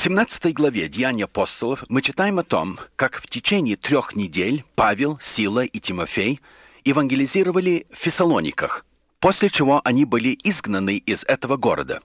17 главе Деяний апостолов мы читаем о том, как в течение 3 недель Павел, Сила и Тимофей евангелизировали в Фессалониках, после чего они были изгнаны из этого города.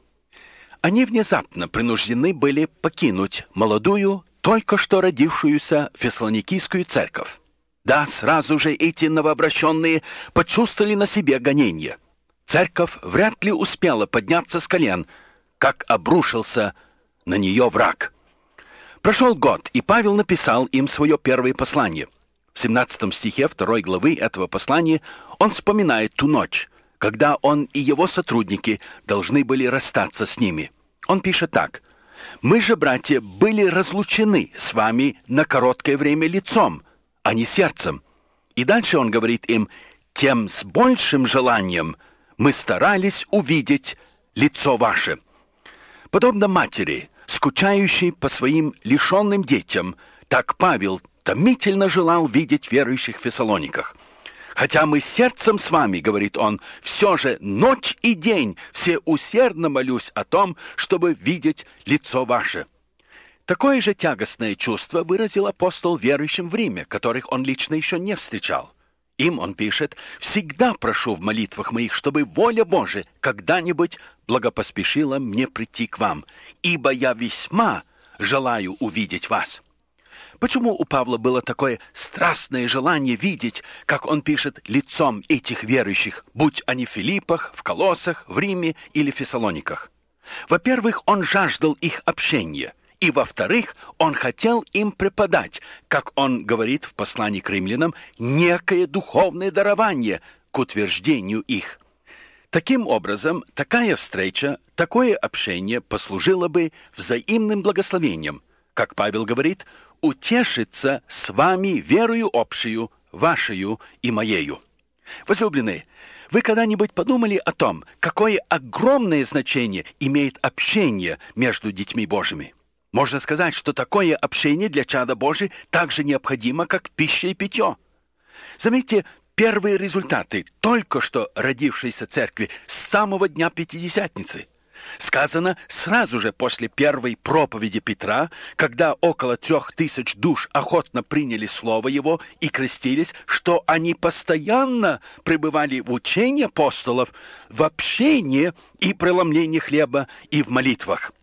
Они внезапно принуждены были покинуть молодую, только что родившуюся Фессалоникийскую церковь. Да, сразу же эти новообращенные почувствовали на себе гонение. Церковь вряд ли успела подняться с колен, как обрушился на нее враг. Прошел год, и Павел написал им свое первое послание. В 17 стихе 2 главы этого послания он вспоминает ту ночь, когда он и его сотрудники должны были расстаться с ними. Он пишет так: «Мы же, братья, были разлучены с вами на короткое время лицом, а не сердцем». И дальше он говорит им: «Тем с большим желанием мы старались увидеть лицо ваше». Подобно матери, скучающей по своим лишенным детям, так Павел томительно желал видеть верующих в Фессалониках. «Хотя мы сердцем с вами, — говорит он, — все же ночь и день все усердно молюсь о том, чтобы видеть лицо ваше». Такое же тягостное чувство выразил апостол верующим в Риме, которых он лично еще не встречал. Им он пишет: «Всегда прошу в молитвах моих, чтобы воля Божия когда-нибудь благопоспешила мне прийти к вам, ибо я весьма желаю увидеть вас». Почему у Павла было такое страстное желание видеть, как он пишет, лицом этих верующих, будь они в Филиппах, в Колоссах, в Риме или в Фессалониках? Во-первых, он жаждал их общения. И, во-вторых, он хотел им преподать, как он говорит в послании к римлянам, некое духовное дарование к утверждению их. Таким образом, такая встреча, такое общение послужило бы взаимным благословением, как Павел говорит, «утешиться с вами верою общую, вашею и моею». Возлюбленные, вы когда-нибудь подумали о том, какое огромное значение имеет общение между детьми Божьими? Можно сказать, что такое общение для чада Божия так же необходимо, как пища и питье. Заметьте первые результаты только что родившейся церкви с самого дня Пятидесятницы. Сказано сразу же после первой проповеди Петра, когда около 3000 душ охотно приняли слово его и крестились, что они постоянно пребывали в учении апостолов, в общении и преломлении хлеба и в молитвах.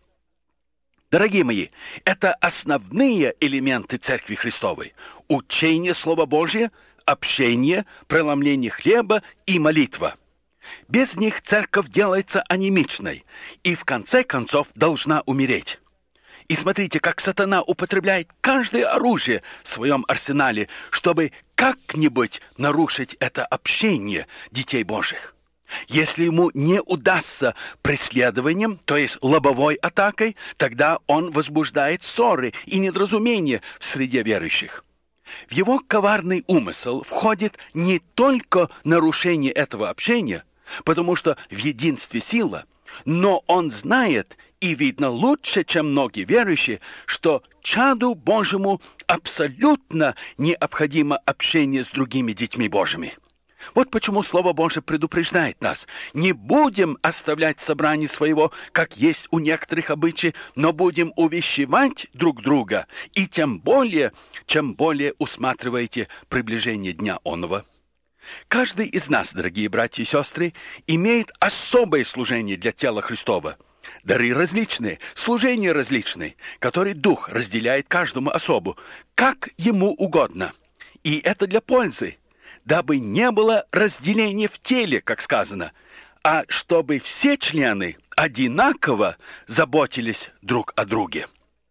Дорогие мои, это основные элементы Церкви Христовой. Учение Слова Божия, общение, преломление хлеба и молитва. Без них церковь делается анемичной и в конце концов должна умереть. И смотрите, как сатана употребляет каждое оружие в своем арсенале, чтобы как-нибудь нарушить это общение детей Божьих. Если ему не удастся преследованием, то есть лобовой атакой, тогда он возбуждает ссоры и недоразумения в среде верующих. В его коварный умысел входит не только нарушение этого общения, потому что в единстве сила, но он знает, и видно лучше, чем многие верующие, что чаду Божьему абсолютно необходимо общение с другими детьми Божьими. Вот почему Слово Божие предупреждает нас: не будем оставлять собрание своего, как есть у некоторых обычаев, но будем увещевать друг друга, и тем более, чем более усматриваете приближение дня оного. Каждый из нас, дорогие братья и сестры, имеет особое служение для тела Христова. Дары различные, служения различные, которые Дух разделяет каждому особу, как ему угодно. И это для пользы, дабы не было разделения в теле, как сказано, а чтобы все члены одинаково заботились друг о друге.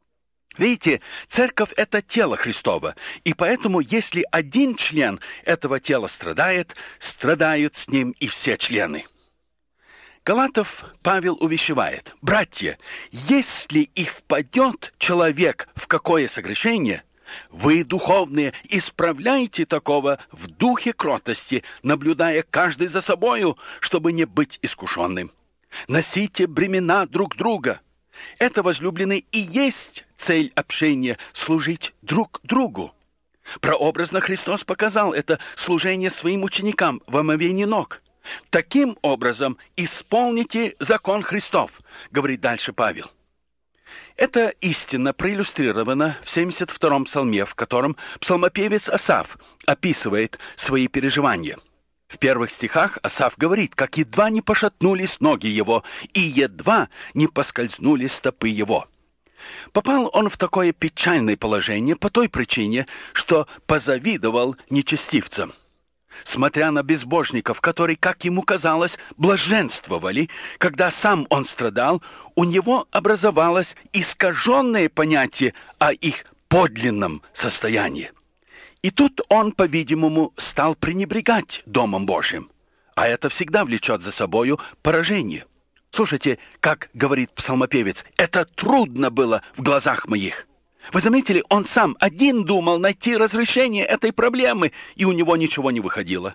Видите, церковь – это тело Христово, и поэтому, если один член этого тела страдает, страдают с ним и все члены. Галатов Павел увещевает: «Братья, если и впадет человек в какое согрешение, вы, духовные, исправляйте такого в духе кротости, наблюдая каждый за собою, чтобы не быть искушенным. Носите бремена друг друга». Это, возлюбленные, и есть цель общения – служить друг другу. Прообразно Христос показал это служение своим ученикам в омовении ног. Таким образом исполните закон Христов, говорит дальше Павел. Эта истина проиллюстрирована в 72-м псалме, в котором псалмопевец Асаф описывает свои переживания. В первых стихах Асаф говорит, как едва не пошатнулись ноги его, и едва не поскользнули стопы его. Попал он в такое печальное положение по той причине, что позавидовал нечестивцам. Смотря на безбожников, которые, как ему казалось, блаженствовали, когда сам он страдал, у него образовалось искаженное понятие о их подлинном состоянии. И тут он, по-видимому, стал пренебрегать Домом Божьим, а это всегда влечет за собою поражение. Слушайте, как говорит псалмопевец, «это трудно было в глазах моих». Вы заметили, он сам один думал найти разрешение этой проблемы, и у него ничего не выходило.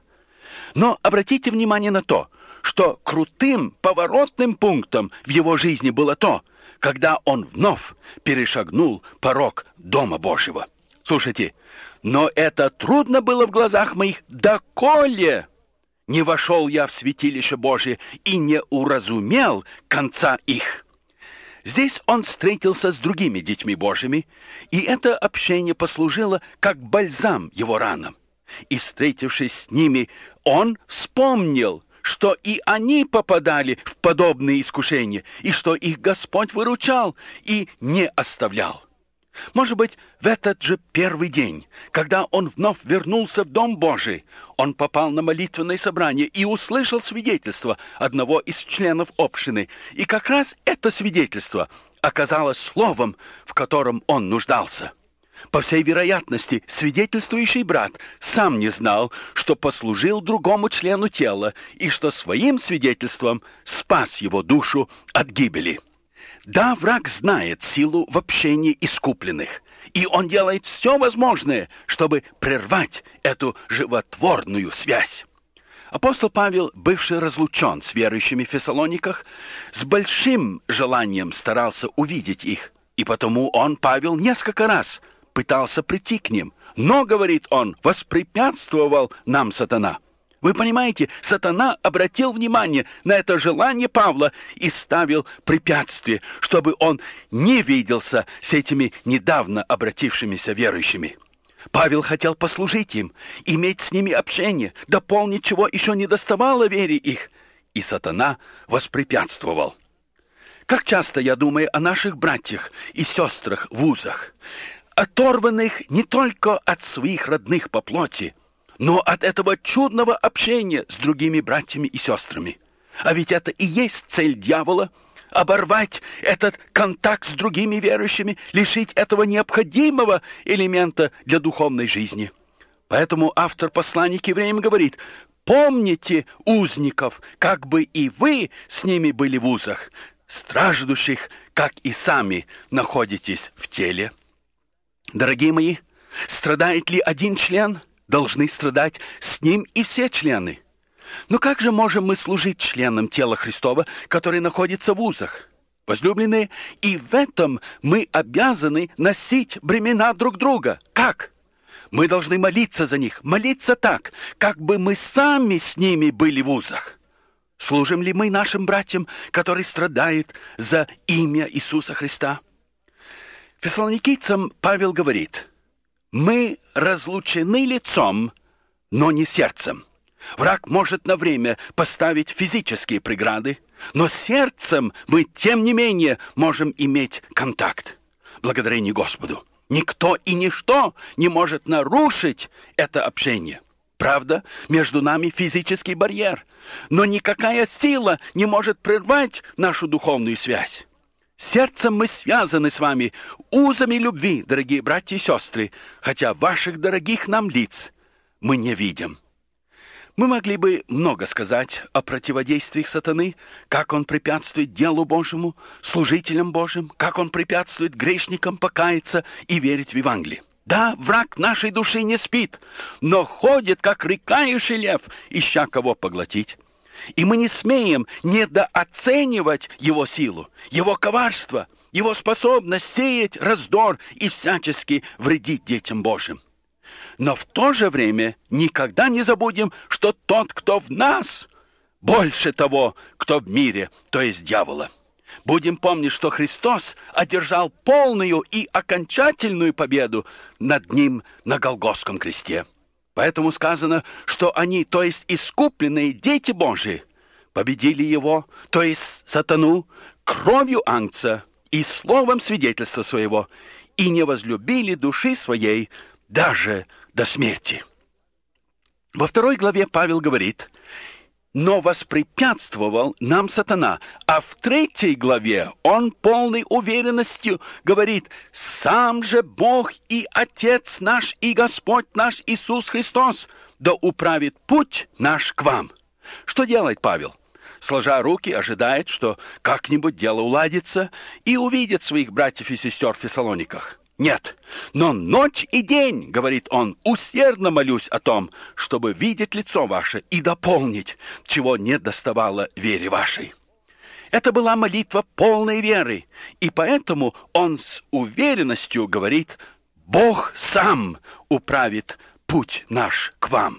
Но обратите внимание на то, что крутым поворотным пунктом в его жизни было то, когда он вновь перешагнул порог Дома Божьего. Слушайте, «но это трудно было в глазах моих, доколе не вошел я в святилище Божие и не уразумел конца их». Здесь он встретился с другими детьми Божьими, и это общение послужило как бальзам его ранам. И, встретившись с ними, он вспомнил, что и они попадали в подобные искушения, и что их Господь выручал и не оставлял. Может быть, в этот же первый день, когда он вновь вернулся в Дом Божий, он попал на молитвенное собрание и услышал свидетельство одного из членов общины. И как раз это свидетельство оказалось словом, в котором он нуждался. По всей вероятности, свидетельствующий брат сам не знал, что послужил другому члену тела и что своим свидетельством спас его душу от гибели. Да, враг знает силу в общении искупленных, и он делает все возможное, чтобы прервать эту животворную связь. Апостол Павел, бывший разлучен с верующими в Фессалониках, с большим желанием старался увидеть их, и потому он, Павел, несколько раз пытался прийти к ним, но, говорит он, воспрепятствовал нам сатана. Вы понимаете, сатана обратил внимание на это желание Павла и ставил препятствие, чтобы он не виделся с этими недавно обратившимися верующими. Павел хотел послужить им, иметь с ними общение, дополнить, чего еще не доставало вере их, и сатана воспрепятствовал. Как часто я думаю о наших братьях и сестрах в вузах, оторванных не только от своих родных по плоти, но от этого чудного общения с другими братьями и сестрами. А ведь это и есть цель дьявола – оборвать этот контакт с другими верующими, лишить этого необходимого элемента для духовной жизни. Поэтому автор послания к евреям говорит: «Помните узников, как бы и вы с ними были в узах, страждущих, как и сами находитесь в теле». Дорогие мои, страдает ли один член – должны страдать с ним и все члены. Но как же можем мы служить членам тела Христова, которые находятся в узах? Возлюбленные, и в этом мы обязаны носить бремена друг друга. Как? Мы должны молиться за них, молиться так, как бы мы сами с ними были в узах. Служим ли мы нашим братьям, которые страдают за имя Иисуса Христа? Фессалоникийцам Павел говорит: «Мы разлучены лицом, но не сердцем». Враг может на время поставить физические преграды, но сердцем мы, тем не менее, можем иметь контакт. Благодарение Господу. Никто и ничто не может нарушить это общение. Правда, между нами физический барьер, но никакая сила не может прервать нашу духовную связь. Сердцем мы связаны с вами узами любви, дорогие братья и сестры, хотя ваших дорогих нам лиц мы не видим. Мы могли бы много сказать о противодействиях сатаны, как он препятствует делу Божьему, служителям Божьим, как он препятствует грешникам покаяться и верить в Евангелие. Да, враг нашей души не спит, но ходит, как рыкающий лев, ища кого поглотить. И мы не смеем недооценивать его силу, его коварство, его способность сеять раздор и всячески вредить детям Божьим. Но в то же время никогда не забудем, что тот, кто в нас, больше того, кто в мире, то есть дьявола. Будем помнить, что Христос одержал полную и окончательную победу над ним на Голгофском кресте. Поэтому сказано, что они, то есть искупленные дети Божии, победили его, то есть сатану, кровью Агнца и словом свидетельства своего, и не возлюбили души своей даже до смерти. Во 2 главе Павел говорит: «Но воспрепятствовал нам сатана». А в 3 главе он полной уверенностью говорит: «Сам же Бог и Отец наш и Господь наш Иисус Христос да управит путь наш к вам». Что делает Павел? Сложа руки, ожидает, что как-нибудь дело уладится и увидит своих братьев и сестер в Фессалониках. Нет, но ночь и день, говорит он, усердно молюсь о том, чтобы видеть лицо ваше и дополнить, чего не доставало вере вашей. Это была молитва полной веры, и поэтому он с уверенностью говорит: Бог сам управит путь наш к вам.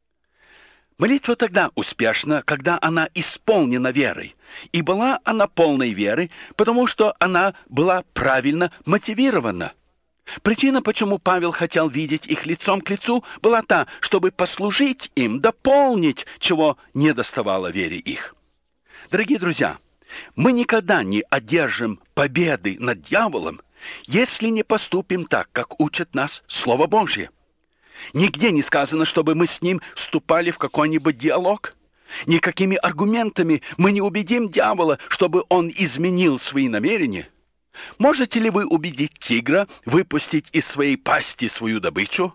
Молитва тогда успешна, когда она исполнена верой. И была она полной веры, потому что она была правильно мотивирована. Причина, почему Павел хотел видеть их лицом к лицу, была та, чтобы послужить им, дополнить, чего не доставало вере их. Дорогие друзья, мы никогда не одержим победы над дьяволом, если не поступим так, как учит нас Слово Божье. Нигде не сказано, чтобы мы с ним вступали в какой-нибудь диалог. Никакими аргументами мы не убедим дьявола, чтобы он изменил свои намерения. Можете ли вы убедить тигра выпустить из своей пасти свою добычу?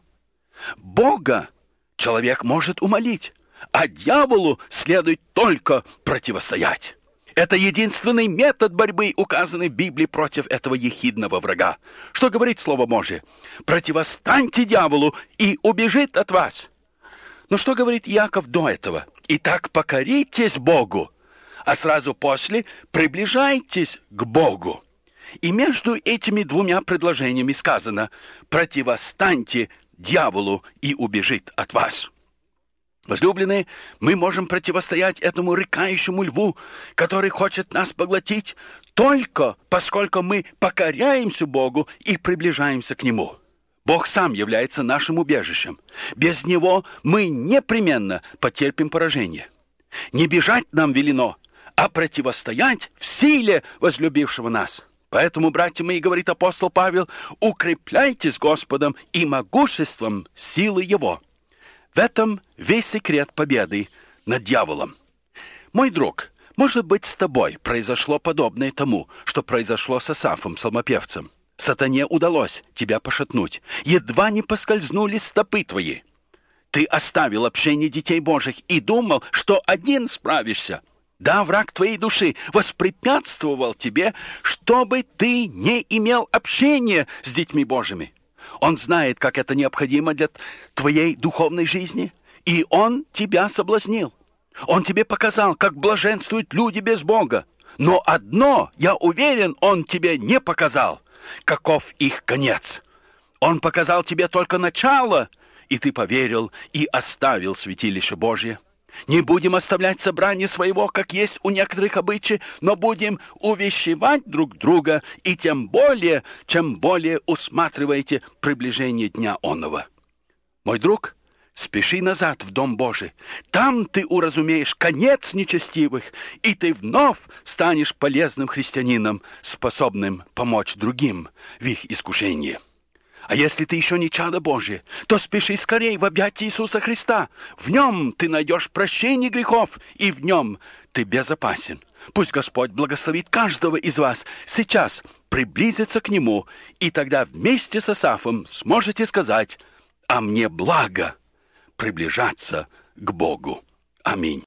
Бога человек может умолить, а дьяволу следует только противостоять. Это единственный метод борьбы, указанный в Библии против этого ехидного врага. Что говорит Слово Божие? «Противостаньте дьяволу, и убежит от вас». Но что говорит Иаков до этого? «Итак, покоритесь Богу, а сразу после приближайтесь к Богу». И между этими двумя предложениями сказано: «Противостаньте дьяволу, и убежит от вас». Возлюбленные, мы можем противостоять этому рыкающему льву, который хочет нас поглотить, только поскольку мы покоряемся Богу и приближаемся к Нему. Бог сам является нашим убежищем. Без Него мы непременно потерпим поражение. Не бежать нам велено, а противостоять в силе возлюбившего нас. Поэтому, братья мои, говорит апостол Павел, укрепляйтесь Господом и могуществом силы Его. В этом весь секрет победы над дьяволом. Мой друг, может быть, с тобой произошло подобное тому, что произошло с Асафом, псалмопевцем. Сатане удалось тебя пошатнуть. Едва не поскользнулись стопы твои. Ты оставил общение детей Божьих и думал, что один справишься. Да, враг твоей души воспрепятствовал тебе, чтобы ты не имел общения с детьми Божьими. Он знает, как это необходимо для твоей духовной жизни, и он тебя соблазнил. Он тебе показал, как блаженствуют люди без Бога. Но одно, я уверен, он тебе не показал, каков их конец. Он показал тебе только начало, и ты поверил и оставил святилище Божье. Не будем оставлять собрание своего, как есть у некоторых обычаев, но будем увещевать друг друга, и тем более, чем более усматриваете приближение дня оного. Мой друг, спеши назад в Дом Божий. Там ты уразумеешь конец нечестивых, и ты вновь станешь полезным христианином, способным помочь другим в их искушении. А если ты еще не чадо Божие, то спеши скорей в объятия Иисуса Христа. В Нем ты найдешь прощение грехов, и в Нем ты безопасен. Пусть Господь благословит каждого из вас сейчас приблизиться к Нему, и тогда вместе с Асафом сможете сказать: «А мне благо приближаться к Богу». Аминь.